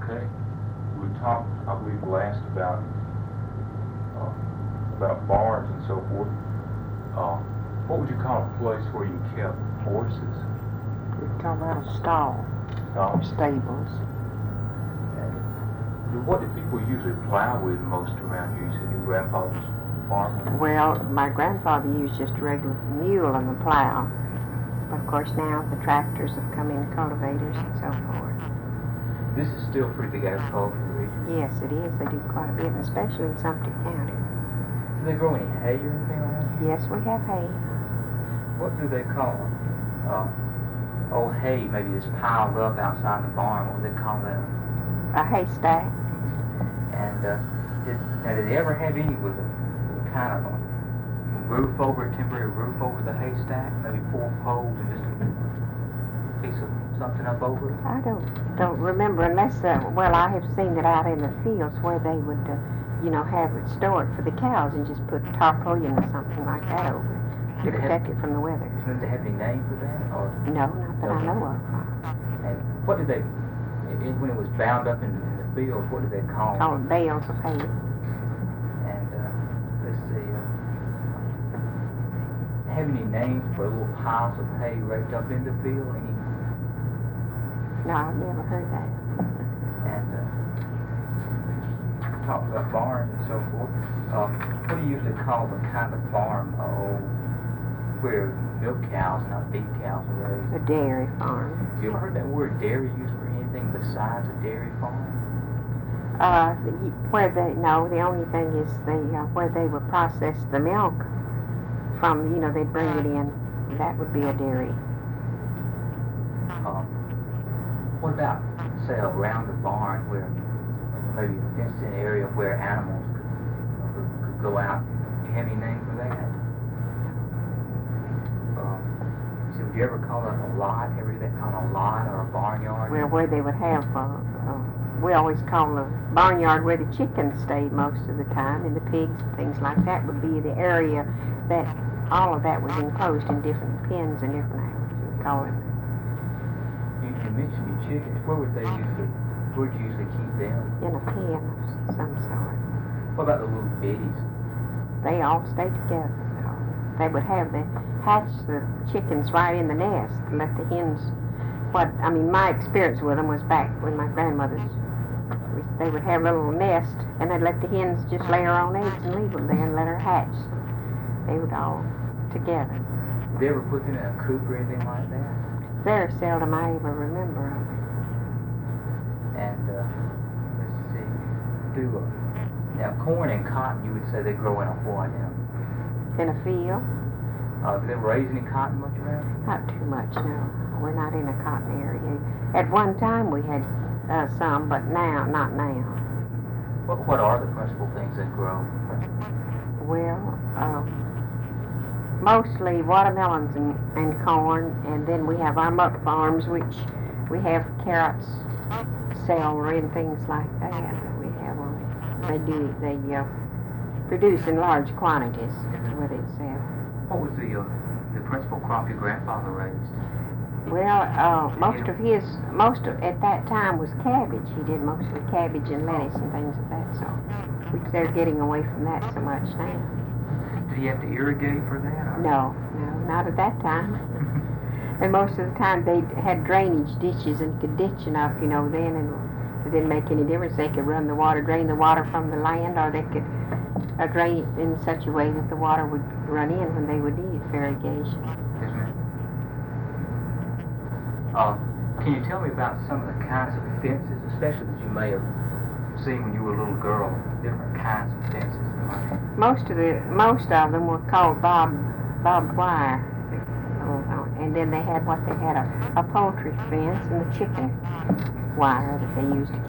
Okay. We talked, I believe, last about barns and so forth. What would you call a place where you kept horses? We talk about a stall or stables. And what did people usually plow with most around here? You said your grandfather's farm? Well, my grandfather used just a regular mule and a plow. But of course now the tractors have come in, cultivators and so forth. This is still a pretty big agricultural region. Yes, it is. They do quite a bit, and especially in Sumter County. Do they grow any hay or anything around here? Yes, we have hay. What do they call it? Old hay, maybe that's piled up outside the barn. What do they call that? A haystack. And did they ever have any with a kind of a roof over, a temporary roof over the haystack? Maybe 4 poles and just a piece of something up over it? I don't remember unless, well, I have seen it out in the fields where they would, have it stored for the cows and just put tarpaulin or something like that over it to protect it from the weather. Did they have any name for that? Or no, not that I know of. And what did they, when it was bound up in the fields, what did they call it? Called bales of hay. And let's see, have any names for little piles of hay raked up in the field? Any? No, I've never heard that. And talk about barns and so forth. What do you usually call the kind of farm where milk cows, not beef cows, are raised? A dairy farm. Have you ever heard that word dairy used for anything besides a dairy farm? The only thing is where they would process the milk from, they bring it in. That would be a dairy. What about, say, around the barn where maybe a fenced-in area where animals could go out? Do you have any name for that? So would you ever call it a lot? Ever do that called a lot or a barnyard? Well, where they would have, we always call the barnyard where the chickens stayed most of the time, and the pigs and things like that would be the area that all of that was enclosed in different pens and different animals. We call it. You mentioned your chickens. Where'd you usually keep them? In a pen of some sort. What about the little bitties? They all stay together. So they would hatch the chickens right in the nest and let the hens. My experience with them was back when my grandmother's. They would have a little nest and they'd let the hens just lay her own eggs and leave them there and let her hatch. They would all together. Did they ever put them in a coop or anything like that? Very seldom I ever remember of it. And let's see, now corn and cotton, you would say they grow in a what? In a field? Do they raise any cotton much around? Not too much, no. We're not in a cotton area. At one time we had some, but not now. What are the principal things that grow? Well, mostly watermelons and corn, and then we have our muck farms, which we have carrots, celery, and things like that we have on it. They produce in large quantities where they sell. What was the principal crop your grandfather raised? Well, at that time was cabbage. He did most of the cabbage and lettuce and things of that sort, which they're getting away from that so much now. Did he have to irrigate for that? No, not at that time. And most of the time they had drainage ditches and could ditch enough, then, and it didn't make any difference. They could drain the water from the land, or they could drain it in such a way that the water would run in when they would need it for irrigation. Yes, ma'am. Can you tell me about some of the kinds of fences, especially that you may have seen when you were a little girl, different kinds of fences? Most of them were called barbed wire, and then they had a poultry fence and the chicken wire that they used to